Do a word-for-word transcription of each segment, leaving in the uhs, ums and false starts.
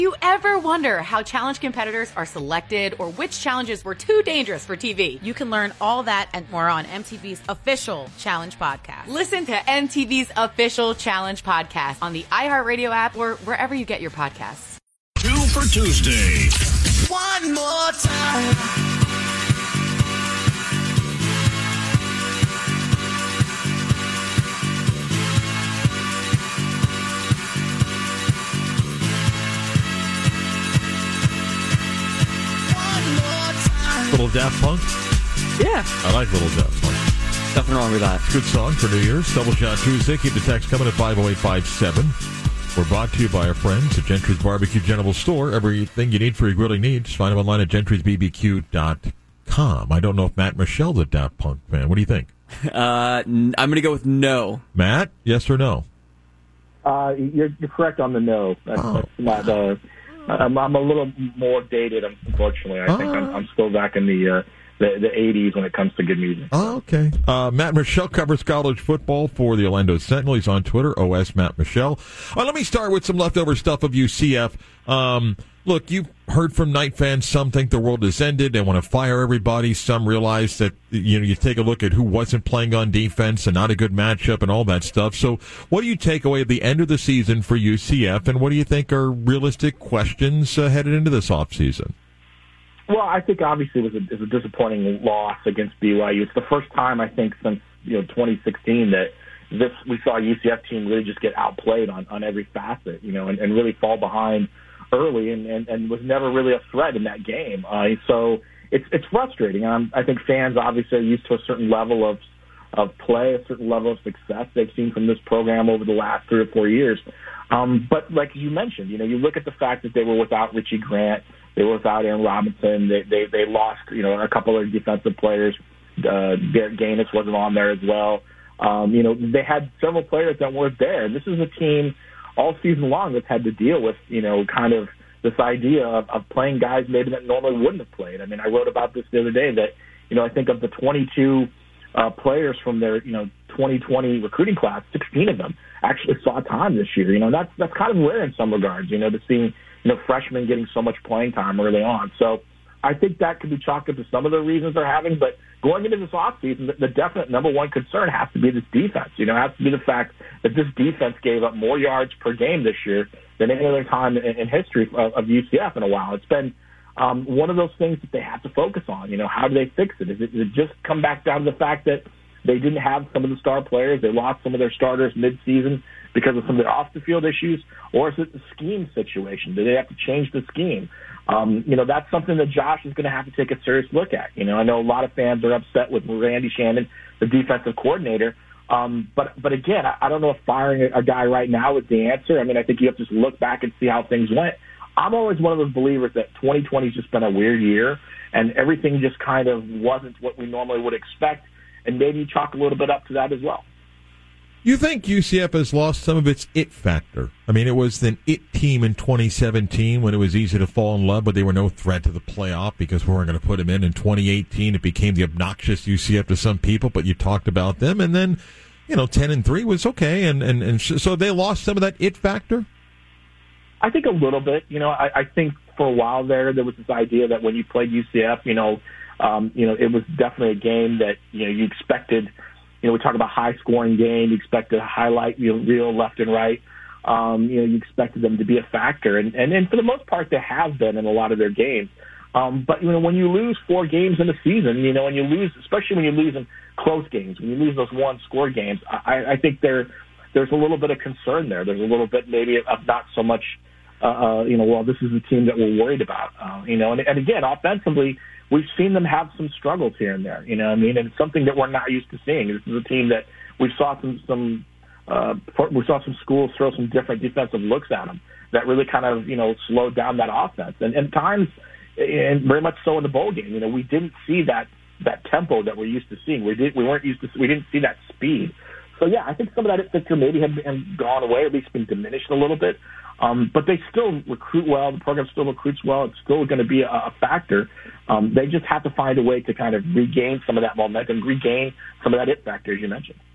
You ever wonder how challenge competitors are selected or which challenges were too dangerous for T V? You can learn all that and more on M T V's official Challenge Podcast. Listen to M T V's official Challenge Podcast on the iHeartRadio app or wherever you get your podcasts. Two for Tuesday. One more time. Little Daft Punk? Yeah. I like Little Daft Punk. Nothing wrong with that. Good song for New Year's. Double Shot Tuesday. Keep the text coming at five oh eight five seven. We're brought to you by our friends at Gentry's Barbecue General Store. Everything you need for your grilling needs. Find them online at gentrys b b q dot com. I don't know if Matt Michelle's a Daft Punk fan. What do you think? Uh, I'm going to go with no. Matt, yes or no? Uh, you're, you're correct on the no. That's, Oh. that's not, uh, I'm, I'm a little more dated, unfortunately. I think I'm, I'm still back in the, uh, the the eighties when it comes to good music. Oh, okay. Uh, Matt Michelle covers college football for the Orlando Sentinel. He's on Twitter, O S Matt Michelle. Uh, let me start with some leftover stuff of U C F. Um, look, you've heard from Knight fans. Some think the world has ended. They want to fire everybody. Some realize that, you know, you take a look at who wasn't playing on defense and not a good matchup and all that stuff. So what do you take away at the end of the season for U C F, and what do you think are realistic questions uh, headed into this offseason? Well, I think obviously it was a, it was a disappointing loss against B Y U. It's the first time, I think, since you know twenty sixteen that this we saw a U C F team really just get outplayed on, on every facet, you know, and, and really fall behind early and, and, and was never really a threat in that game. Uh, so it's it's frustrating. Um, I think fans obviously are used to a certain level of of play, a certain level of success they've seen from this program over the last three or four years. Um, but like you mentioned, you know, you look at the fact that they were without Richie Grant, they were without Aaron Robinson, they they, they lost, you know, a couple of defensive players. Uh, Derek Gaines wasn't on there as well. Um, you know, they had several players that weren't there. This is a team all season long that's had to deal with, you know, kind of this idea of, of playing guys maybe that normally wouldn't have played. I mean, I wrote about this the other day that, you know, I think of the twenty-two uh, players from their, you know, twenty twenty recruiting class, sixteen of them actually saw time this year. You know, that's that's kind of rare in some regards, you know, to see, you know, freshmen getting so much playing time early on. So I think that could be chalked up to some of the reasons they're having. But going into this offseason, the, the definite number one concern has to be this defense. You know, it has to be the fact that this defense gave up more yards per game this year than any other time in, in history of, of U C F in a while. It's been um, one of those things that they have to focus on. You know, how do they fix it? Is it, does it just come back down to the fact that they didn't have some of the star players, they lost some of their starters mid-season because of some of their off-the-field issues, or is it the scheme situation? Do they have to change the scheme? Um, you know, that's something that Josh is going to have to take a serious look at. You know, I know a lot of fans are upset with Randy Shannon, the defensive coordinator. Um, but, but again, I, I don't know if firing a, a guy right now is the answer. I mean, I think you have to just look back and see how things went. I'm always one of those believers that twenty twenty has just been a weird year, and everything just kind of wasn't what we normally would expect, and maybe you chalk a little bit up to that as well. You think U C F has lost some of its it factor? I mean, it was an it team in twenty seventeen when it was easy to fall in love, but they were no threat to the playoff because we weren't going to put them in. In twenty eighteen, it became the obnoxious U C F to some people, but you talked about them. And then, you know, ten and three was okay. And, and, and so they lost some of that it factor? I think a little bit. You know, I, I think for a while there, there was this idea that when you played U C F, you know, um, you know, it was definitely a game that, you know, you expected. You know, we talk about high-scoring game. You expected a highlight reel, reel left and right. Um, you know, you expected them to be a factor. And, and, and for the most part, they have been in a lot of their games. Um, but, you know, when you lose four games in a season, you know, and you lose, especially when you lose in close games, when you lose those one-score games, I, I think there there's a little bit of concern there. There's a little bit maybe of not so much, uh, uh, you know, well, this is the team that we're worried about. Uh, you know, and, and again, offensively, we've seen them have some struggles here and there, you know what I mean? And it's something that we're not used to seeing. This is a team that we saw some, some uh, we saw some schools throw some different defensive looks at them that really kind of, you know, slowed down that offense. And, and times, and very much so in the bowl game, you know, we didn't see that, that tempo that we're used to seeing. We did, we weren't used to, we didn't see that speed. So yeah, I think some of that picture maybe had, had gone away, or at least been diminished a little bit. Um, but they still recruit well. The program still recruits well. It's still going to be a, a factor. Um, they just have to find a way to kind of regain some of that momentum, regain some of that it factor, as you mentioned.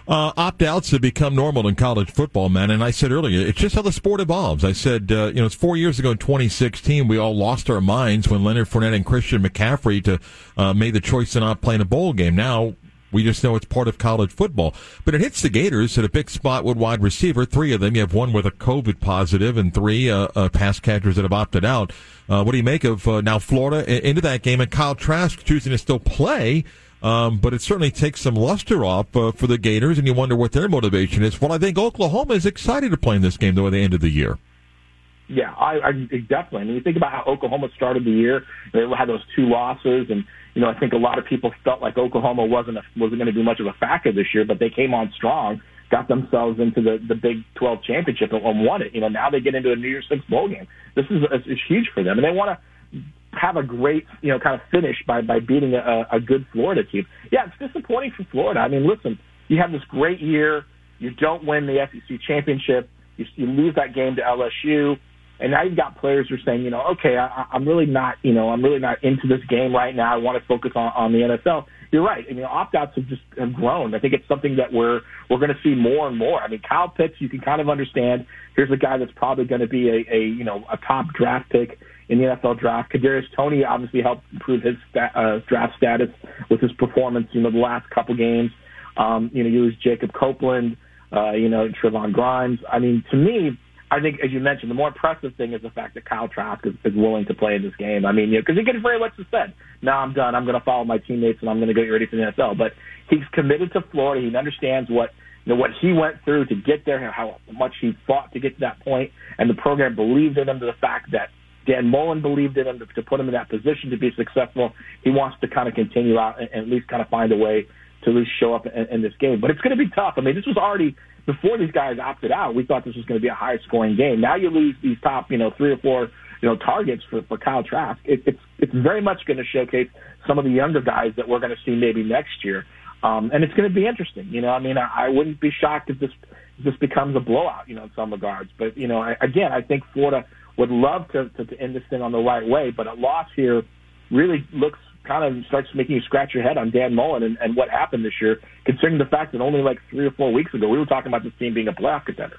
Uh, opt-outs have become normal in college football, man. And I said earlier, it's just how the sport evolves. I said, uh, you know, it's four years ago in twenty sixteen, we all lost our minds when Leonard Fournette and Christian McCaffrey to uh, made the choice to not play in a bowl game. Now we just know it's part of college football. But it hits the Gators at a big spot with wide receiver. Three of them. You have one with a COVID positive and three uh, uh, pass catchers that have opted out. Uh, what do you make of uh, now Florida into that game and Kyle Trask choosing to still play? Um, but it certainly takes some luster off uh, for the Gators, and you wonder what their motivation is. Well, I think Oklahoma is excited to play in this game, though, at the end of the year. Yeah, I, I definitely. I mean, you think about how Oklahoma started the year; they had those two losses, and you know, I think a lot of people felt like Oklahoma wasn't a, wasn't going to be much of a factor this year, but they came on strong, got themselves into the, the Big twelve championship, and won it. You know, now they get into a New Year's Six bowl game. This is it's huge for them, and they want to have a great, you know, kind of finish by, by beating a, a good Florida team. Yeah, it's disappointing for Florida. I mean, listen, you have this great year. You don't win the S E C championship. You, you lose that game to L S U. And now you've got players who are saying, you know, okay, I, I'm really not, you know, I'm really not into this game right now. I want to focus on, on the N F L. You're right. I mean, opt-outs have just have grown. I think it's something that we're we're going to see more and more. I mean, Kyle Pitts, you can kind of understand. Here's a guy that's probably going to be a, a you know a top draft pick in the N F L draft. Kadarius Toney obviously helped improve his uh, draft status with his performance, you know, the last couple games. Um, you know, you lose Jacob Copeland, uh, you know, Trevon Grimes. I mean, to me, I think, as you mentioned, the more impressive thing is the fact that Kyle Trask is, is willing to play in this game. I mean, you know, because he could very much have said, no, I'm done. I'm going to follow my teammates, and I'm going to get ready for the N F L. But he's committed to Florida. He understands what you know, what he went through to get there, how much he fought to get to that point, and the program believed in him to the fact that Dan Mullen believed in him to, to put him in that position to be successful. He wants to kind of continue out and, and at least kind of find a way to at least show up in, in this game. But it's going to be tough. I mean, this was already, before these guys opted out, we thought this was going to be a high-scoring game. Now you lose these top, you know, three or four, you know, targets for, for Kyle Trask. It, it's it's very much going to showcase some of the younger guys that we're going to see maybe next year. Um, and it's going to be interesting. You know, I mean, I, I wouldn't be shocked if this if this becomes a blowout, you know, in some regards. But, you know, I, again, I think Florida would love to, to, to end this thing on the right way, but a loss here really looks kind of starts making you scratch your head on Dan Mullen and, and what happened this year, considering the fact that only like three or four weeks ago we were talking about this team being a playoff contender.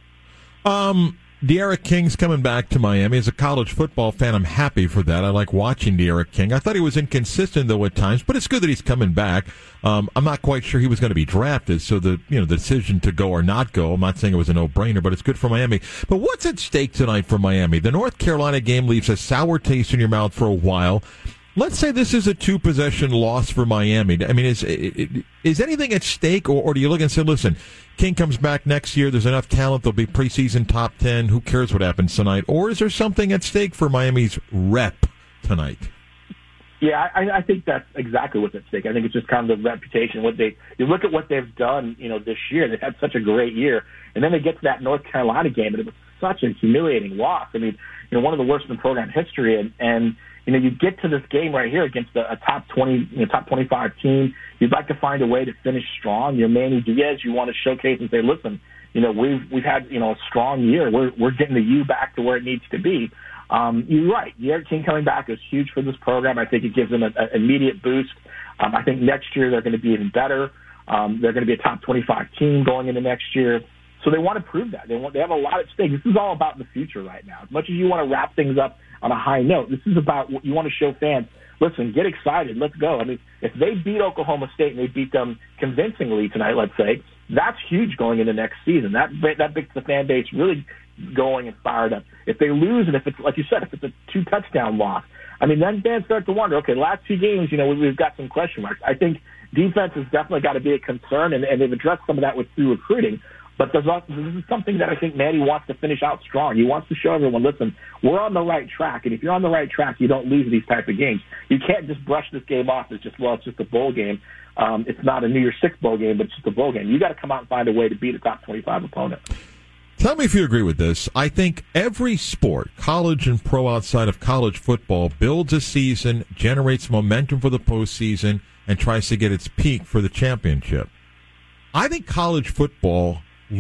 Um, De'Ara King's coming back to Miami. As a college football fan, I'm happy for that. I like watching De'Ara King. I thought he was inconsistent, though, at times, but it's good that he's coming back. Um, I'm not quite sure he was going to be drafted, so the you know the decision to go or not go, I'm not saying it was a no-brainer, but it's good for Miami. But what's at stake tonight for Miami? The North Carolina game leaves a sour taste in your mouth for a while. Let's say this is a two-possession loss for Miami. I mean, is is anything at stake, or, or do you look and say, listen, King comes back next year, there's enough talent, there'll be preseason top ten, who cares what happens tonight? Or is there something at stake for Miami's rep tonight? Yeah, I, I think that's exactly what's at stake. I think it's just kind of the reputation. What they you look at what they've done, you know, this year. They've had such a great year, and then they get to that North Carolina game, and it was such a humiliating loss. I mean, you know, one of the worst in program history, and and you know, you get to this game right here against a, a top twenty, you know, top twenty-five team. You'd like to find a way to finish strong. You're Manny Diaz. You want to showcase and say, listen, you know, we've we've had you know a strong year. We're we're getting the U back to where it needs to be. Um, you're right. De'Ara King coming back is huge for this program. I think it gives them an immediate boost. Um, I think next year they're going to be even better. Um, they're going to be a top twenty-five team going into next year. So they want to prove that. They want. They have a lot at stake. This is all about the future right now. As much as you want to wrap things up on a high note, this is about what you want to show fans. Listen, get excited. Let's go. I mean, if they beat Oklahoma State and they beat them convincingly tonight, let's say, that's huge going into next season. That that makes the fan base really going and fired up. If they lose, and if it's, like you said, if it's a two-touchdown loss, I mean, then fans start to wonder, okay, last two games, you know, we've got some question marks. I think defense has definitely got to be a concern, and, and they've addressed some of that with through recruiting. But there's also, this is something that I think Manny wants to finish out strong. He wants to show everyone, listen, we're on the right track. And if you're on the right track, you don't lose these type of games. You can't just brush this game off as just, well, it's just a bowl game. Um, it's not a New Year's Six bowl game, but it's just a bowl game. You got to come out and find a way to beat a top twenty-five opponent. Tell me if you agree with this. I think every sport, college and pro outside of college football, builds a season, generates momentum for the postseason, and tries to get its peak for the championship. I think college football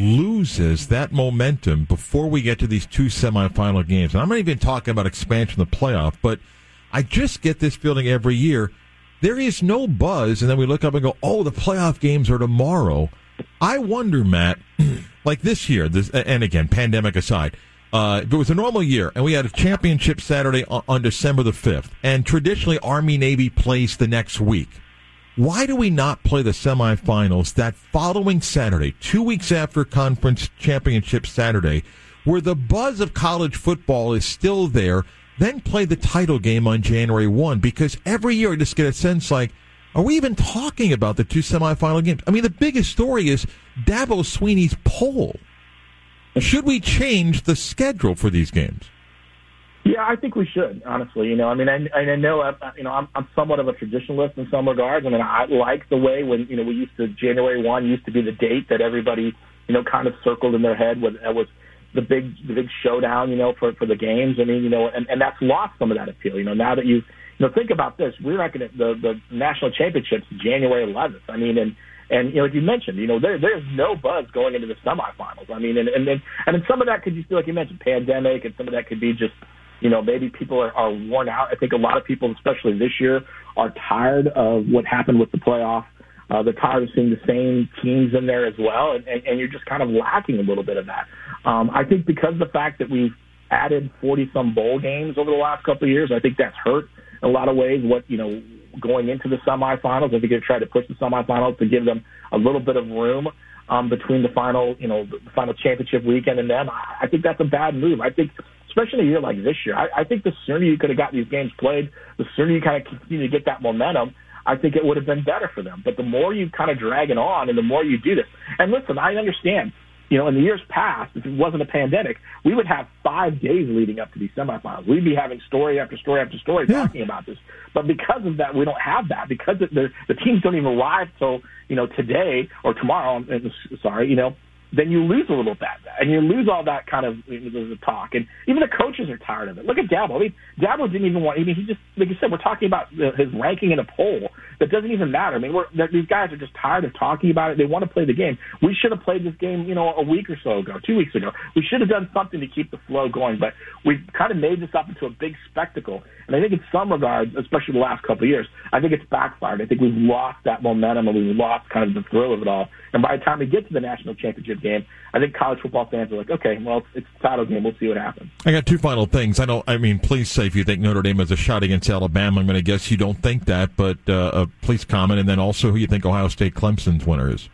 loses that momentum before we get to these two semifinal games. And I'm not even talking about expansion of the playoff, but I just get this feeling every year. There is no buzz, and then we look up and go, oh, the playoff games are tomorrow. I wonder, Matt, like this year, this, and again, pandemic aside, uh, if it was a normal year and we had a championship Saturday on, on December the fifth, and traditionally Army-Navy plays the next week, why do we not play the semifinals that following Saturday, two weeks after conference championship Saturday, where the buzz of college football is still there, then play the title game on January first? Because every year I just get a sense like, are we even talking about the two semifinal games? I mean, the biggest story is Dabo Swinney's poll. Should we change the schedule for these games? Yeah, I think we should, honestly. You know, I mean, I, I know, uh, you know, I'm, I'm somewhat of a traditionalist in some regards. I mean, I like the way when, you know, we used to, January first used to be the date that everybody, you know, kind of circled in their head when it was the big, the big showdown, you know, for, for the games. I mean, you know, and, and that's lost some of that appeal. You know, now that you, you know, think about this, we're not going to, the, the national championships January eleventh. I mean, and, and, you know, as you mentioned, you know, there, there's no buzz going into the semifinals. I mean, and, and, and, and some of that could just be, like you mentioned, pandemic, and some of that could be just, you know, maybe people are, are worn out. I think a lot of people, especially this year, are tired of what happened with the playoff. Uh, they're tired of seeing the same teams in there as well, and, and, and you're just kind of lacking a little bit of that. Um, I think because of the fact that we've added forty-some bowl games over the last couple of years, I think that's hurt in a lot of ways what, you know, going into the semifinals. I think they've tried to push the semifinals to give them a little bit of room um, between the final, you know, the final championship weekend and them. I, I think that's a bad move. I think, especially in a year like this year, I, I think the sooner you could have got these games played, the sooner you kind of continue to get that momentum, I think it would have been better for them. But the more you kind of drag it on and the more you do this, and listen, I understand, you know, in the years past, if it wasn't a pandemic, we would have five days leading up to these semifinals. We'd be having story after story after story yeah. talking about this. But because of that, we don't have that. Because the, the teams don't even arrive till, you know, today or tomorrow, sorry, you know, then you lose a little bit of that. And you lose all that kind of the talk. And even the coaches are tired of it. Look at Dabo. I mean, Dabo didn't even want, I mean, he just, like you said, we're talking about his ranking in a poll. That doesn't even matter. I mean, we're, these guys are just tired of talking about it. They want to play the game. We should have played this game, you know, a week or so ago, two weeks ago. We should have done something to keep the flow going. But we've kind of made this up into a big spectacle. And I think in some regards, especially the last couple of years, I think it's backfired. I think we've lost that momentum and we've lost kind of the thrill of it all. And by the time we get to the national championship game, I think college football fans are like, okay, well, it's, it's a title game. We'll see what happens. I got two final things. I know. I mean, please say if you think Notre Dame has a shot against Alabama. I'm going to guess you don't think that, but uh, uh, please comment. And then also who you think Ohio State Clemson's winner is.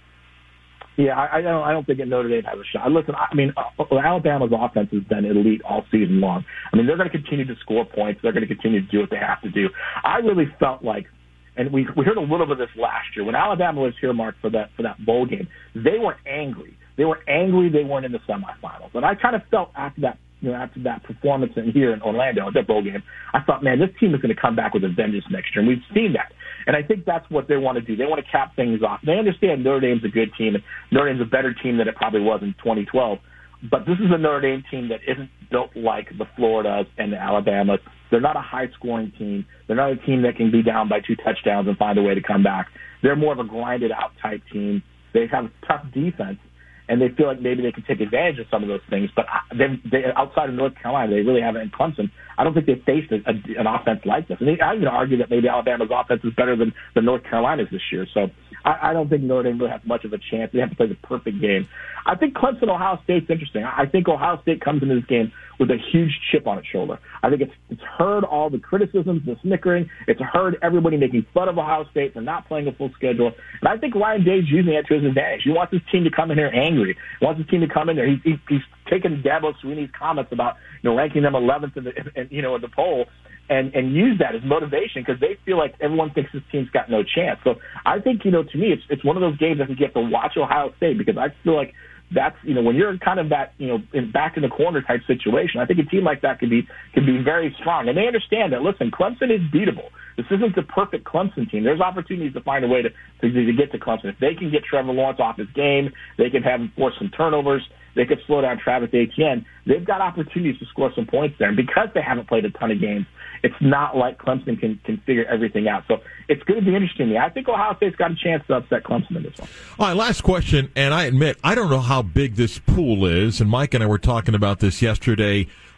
Yeah, I, I don't. I don't think Notre Dame has a shot. Listen, I mean, uh, Alabama's offense has been elite all season long. I mean, they're going to continue to score points. They're going to continue to do what they have to do. I really felt like, and we we heard a little bit of this last year when Alabama was here, Mark, for that for that bowl game. They were angry. They were angry. They weren't in the semifinals, and I kind of felt after that. You know, after that performance in here in Orlando at that bowl game, I thought, man, this team is going to come back with a vengeance next year, and we've seen that. And I think that's what they want to do. They want to cap things off. They understand Notre Dame's a good team, and Notre Dame's a better team than it probably was in twenty twelve. But this is a Notre Dame team that isn't built like the Floridas and the Alabamas. They're not a high-scoring team. They're not a team that can be down by two touchdowns and find a way to come back. They're more of a grinded-out type team. They have a tough defense. And they feel like maybe they can take advantage of some of those things. But they, they, outside of North Carolina, they really haven't. In Clemson, I don't think they've faced a, a, an offense like this. And they, I would argue that maybe Alabama's offense is better than, than North Carolina's this year. So I, I don't think Notre Dame really has much of a chance. They have to play the perfect game. I think Clemson, Ohio State's interesting. I think Ohio State comes into this game with a huge chip on its shoulder. I think it's it's heard all the criticisms, the snickering. It's heard everybody making fun of Ohio State for not playing a full schedule. And I think Ryan Day's using that to his advantage. He wants his team to come in here angry. He wants his team to come in there. He, he, he's taken Dabo Swinney's comments about, you know, ranking them eleventh in the, in, you know, in the poll and, and use that as motivation because they feel like everyone thinks this team's got no chance. So I think, you know, to me, it's it's one of those games I think you have to watch Ohio State because I feel like that's, you know, when you're kind of that, you know, in back in the corner type situation, I think a team like that could be could be very strong. And they understand that, listen, Clemson is beatable. This isn't the perfect Clemson team. There's opportunities to find a way to, to, to get to Clemson. If they can get Trevor Lawrence off his game, they can have him force some turnovers, they could slow down Travis Etienne. They've got opportunities to score some points there. And because they haven't played a ton of games, it's not like Clemson can, can figure everything out. So it's going to be interesting to me. I think Ohio State's got a chance to upset Clemson in this one. All right, last question, and I admit, I don't know how big this pool is, and Mike and I were talking about this yesterday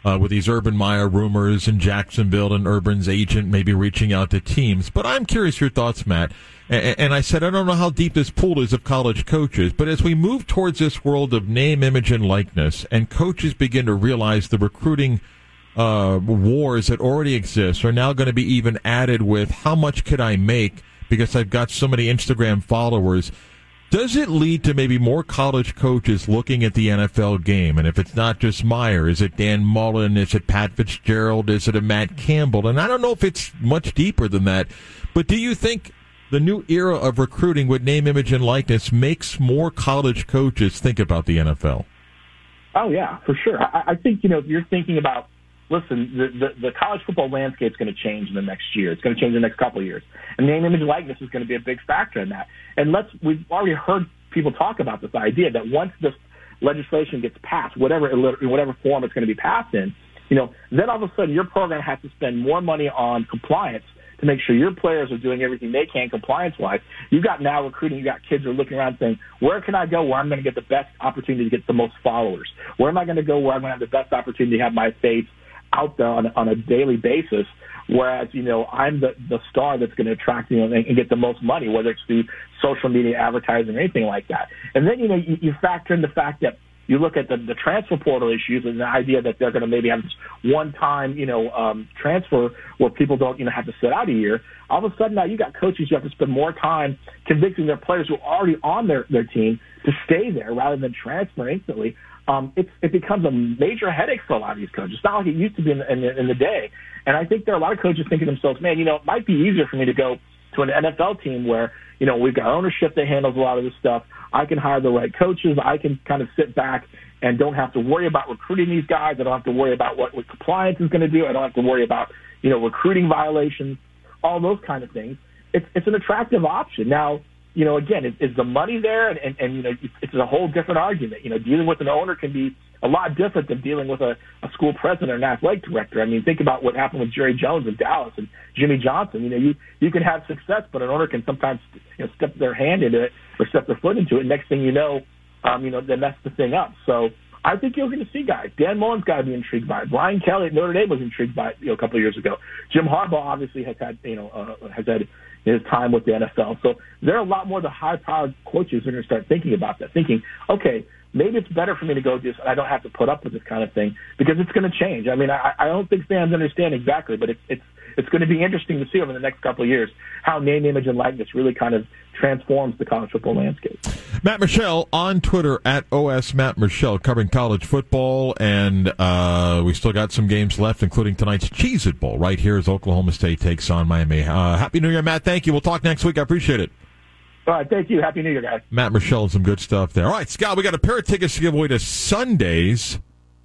uh, with these Urban Meyer rumors and Jacksonville and Urban's agent maybe reaching out to teams. But I'm curious your thoughts, Matt. And, and I said, I don't know how deep this pool is of college coaches, but as we move towards this world of name, image, and likeness, and coaches begin to realize the recruiting uh, wars that already exist are now going to be even added with how much could I make because I've got so many Instagram followers. Does it lead to maybe more college coaches looking at the N F L game? And if it's not just Meyer, is it Dan Mullen? Is it Pat Fitzgerald? Is it a Matt Campbell? And I don't know if it's much deeper than that, but do you think the new era of recruiting with name, image, and likeness makes more college coaches think about the N F L? Oh, yeah, for sure. I, I think, you know, if you're thinking about, listen, the, the, the college football landscape is going to change in the next year. It's going to change in the next couple of years. And name, image, and likeness is going to be a big factor in that. And let's we've already heard people talk about this idea that once this legislation gets passed, whatever whatever form it's going to be passed in, you know, then all of a sudden your program has to spend more money on compliance to make sure your players are doing everything they can compliance-wise. You've got now recruiting, you've got kids who are looking around saying, where can I go where I'm going to get the best opportunity to get the most followers? Where am I going to go where I'm going to have the best opportunity to have my face out there on, on a daily basis, whereas, you know, I'm the, the star that's going to attract, you know, and, and get the most money, whether it's through social media advertising or anything like that. And then, you know, you, you factor in the fact that you look at the, the transfer portal issues and the idea that they're going to maybe have this one-time, you know, um, transfer where people don't, you know, have to sit out a year. All of a sudden now you got coaches who have to spend more time convincing their players who are already on their, their team to stay there rather than transfer instantly. Um, it's, it becomes a major headache for a lot of these coaches. It's not like it used to be in the, in the, in the day. And I think there are a lot of coaches thinking to themselves, man, you know, it might be easier for me to go to an N F L team where, you know, we've got ownership that handles a lot of this stuff. I can hire the right coaches. I can kind of sit back and don't have to worry about recruiting these guys. I don't have to worry about what, what compliance is going to do. I don't have to worry about, you know, recruiting violations, all those kind of things. It's, it's an attractive option. Now, you know, again, is, is the money there? And, and, and, you know, it's a whole different argument. You know, dealing with an owner can be a lot different than dealing with a, a school president or an athletic director. I mean, think about what happened with Jerry Jones in Dallas and Jimmy Johnson. You know, you, you can have success, but an owner can sometimes, you know, step their hand into it or step their foot into it. Next thing you know, um, you know, they mess the thing up. So I think you're going to see guys. Dan Mullen's got to be intrigued by it. Brian Kelly at Notre Dame was intrigued by it, you know, a couple of years ago. Jim Harbaugh obviously has had, you know, uh, has had his time with the N F L. So there are a lot more of the high-powered coaches who are going to start thinking about that, thinking, okay, maybe it's better for me to go do this. I don't have to put up with this kind of thing because it's going to change. I mean, I, I don't think fans understand exactly, but it's it's it's going to be interesting to see over the next couple of years how name, image, and likeness really kind of transforms the college football landscape. Matt Michel on Twitter at O S Matt Michel, covering college football, and uh, we still got some games left, including tonight's Cheez-It Bowl right here as Oklahoma State takes on Miami. Uh, Happy New Year, Matt. Thank you. We'll talk next week. I appreciate it. All right, thank you. Happy New Year, guys. Matt Michel and some good stuff there. All right, Scott, we got a pair of tickets to give away to Sunday's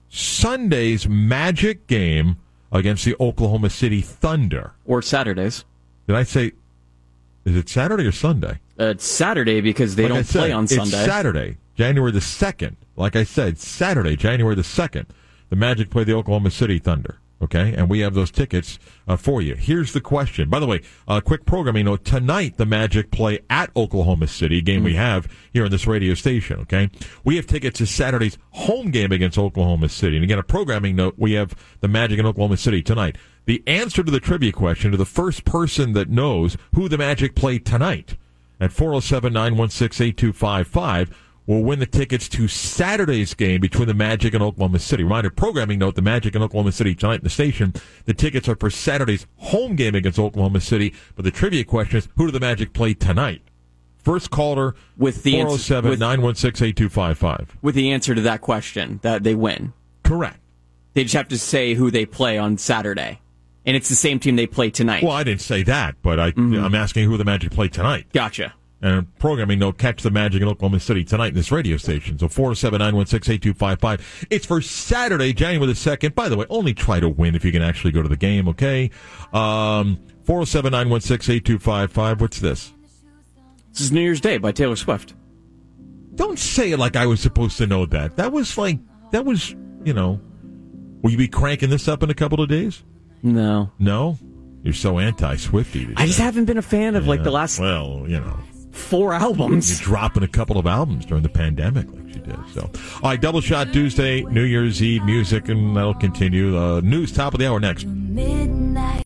Sunday's Magic game against the Oklahoma City Thunder. Or Saturdays. Did I say, is it Saturday or Sunday? Uh, it's Saturday because they like don't said, play on Sunday. It's Saturday, January the second. Like I said, Saturday, January the second. The Magic play the Oklahoma City Thunder. Okay, and we have those tickets uh, for you. Here's the question. By the way, uh, quick programming note. Tonight, the Magic play at Oklahoma City, game mm-hmm. we have here on this radio station, okay? We have tickets to Saturday's home game against Oklahoma City. And again, a programming note, we have the Magic in Oklahoma City tonight. The answer to the trivia question to the first person that knows who the Magic play tonight at four oh seven, nine one six, eight two five five will win the tickets to Saturday's game between the Magic and Oklahoma City. Reminder, programming note, the Magic and Oklahoma City tonight in the station. The tickets are for Saturday's home game against Oklahoma City. But the trivia question is, who do the Magic play tonight? First caller, with the four oh seven, nine one six, eight two five five. With the answer to that question, that they win. Correct. They just have to say who they play on Saturday. And it's the same team they play tonight. Well, I didn't say that, but I, mm-hmm. I'm asking who the Magic play tonight. Gotcha. And programming note, catch the Magic in Oklahoma City tonight in this radio station. So four oh seven, nine one six, eight two five five. It's for Saturday, January the second. By the way, only try to win if you can actually go to the game, okay? Um, four oh seven, nine one six, eight two five five. What's this? This is New Year's Day by Taylor Swift. Don't say it like I was supposed to know that. That was like, that was, you know, will you be cranking this up in a couple of days? No. No? You're so anti-Swifty. I just haven't been a fan of, yeah, like, the last... Well, you know. four albums. You're dropping a couple of albums during the pandemic like she did. So, all right, Double Shot Tuesday, New Year's Eve music, and that'll continue. Uh, news top of the hour next.